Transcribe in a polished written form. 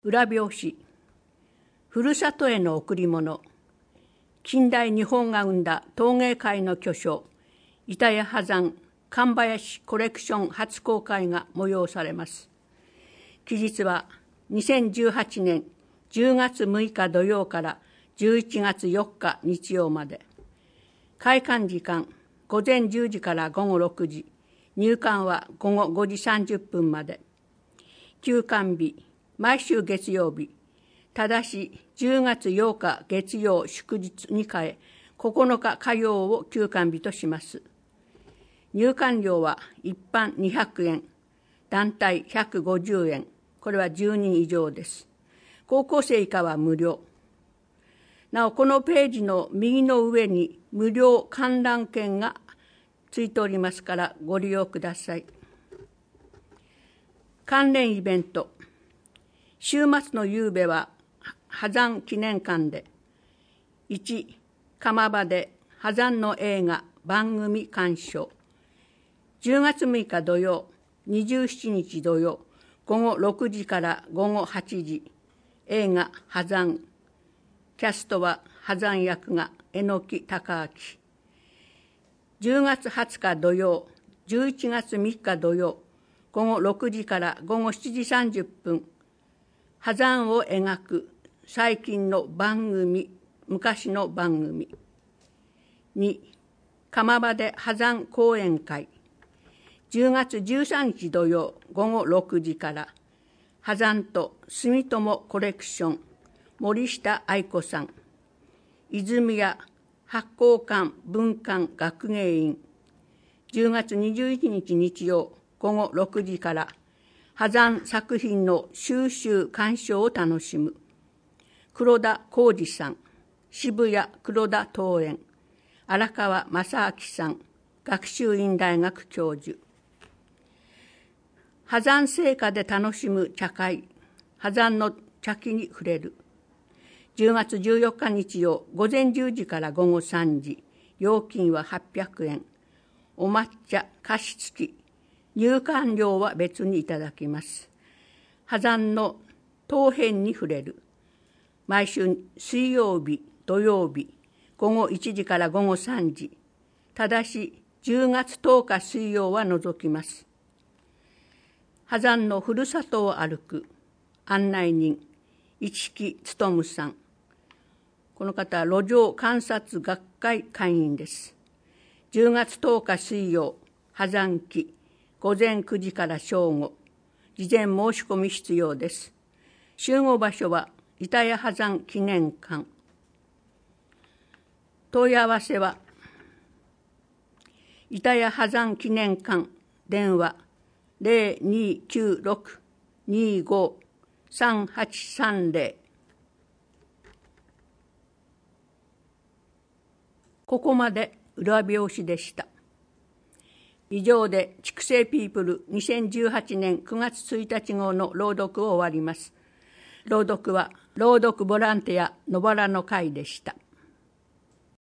裏表紙、ふるさとへの贈り物、近代日本が生んだ陶芸界の巨匠、板谷波山神林コレクション初公開が催されます。期日は2018年10月6日土曜から11月4日日曜まで。開館時間、午前10時から午後6時、入館は午後5時30分まで。休館日、毎週月曜日、ただし10月8日月曜祝日に変え、9日火曜を休館日とします。入館料は一般200円、団体150円、これは10人以上です。高校生以下は無料。なお、このページの右の上に無料観覧券がついておりますからご利用ください。関連イベント。週末の夕べは波山記念館で、1、釜場で波山の映画番組鑑賞。10月6日土曜、27日土曜、午後6時から午後8時、映画波山。キャストは波山役が榎木孝明。10月20日土曜、11月3日土曜、午後6時から午後7時30分、波山を描く最近の番組、昔の番組。2、釜場で波山講演会。10月13日土曜、午後6時から、波山と住友コレクション、森下愛子さん、泉谷発酵館文館学芸員。10月21日日曜午後6時から、波山作品の収集鑑賞を楽しむ。黒田浩二さん、渋谷黒田桃園、荒川正明さん、学習院大学教授。波山生花で楽しむ茶会、波山の茶器に触れる。10月14日日曜、午前10時から午後3時、料金は800円。お抹茶、加湿付き、入館料は別にいただきます。波山の陶片に触れる。毎週水曜日、土曜日、午後1時から午後3時。ただし、10月10日水曜は除きます。波山のふるさとを歩く案内人、市木勉さん。この方は路上観察学会会員です。10月10日水曜、波山期、午前9時から正午。事前申し込み必要です。集合場所は板谷波山記念館。問い合わせは、板谷波山記念館、電話0296-25-3830。ここまで裏表紙でした。以上で筑西ピープル2018年9月1日号の朗読を終わります。朗読は朗読ボランティア野原の会でした。